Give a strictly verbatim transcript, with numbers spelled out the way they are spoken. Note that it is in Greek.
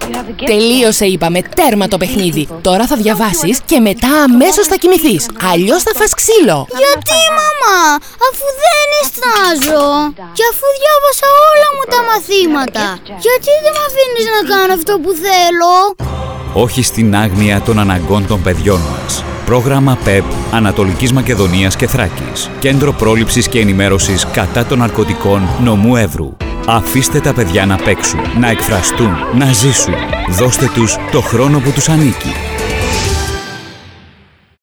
Τελείωσε, είπαμε, τέρμα το παιχνίδι. Τώρα θα διαβάσεις και μετά αμέσως θα κοιμηθείς. Αλλιώς θα φας ξύλο. Γιατί, μαμά, αφού δεν νιστάζω? Και αφού διάβασα όλα μου τα μαθήματα, γιατί δεν με αφήνεις να κάνω αυτό που θέλω? Όχι στην άγνοια των αναγκών των παιδιών μας. Πρόγραμμα ΠΕΠ Ανατολικής Μακεδονίας και Θράκης. Κέντρο πρόληψης και ενημέρωσης κατά των ναρκωτικών νομού Εύρου. Αφήστε τα παιδιά να παίξουν, να εκφραστούν, να ζήσουν. Δώστε τους το χρόνο που τους ανήκει.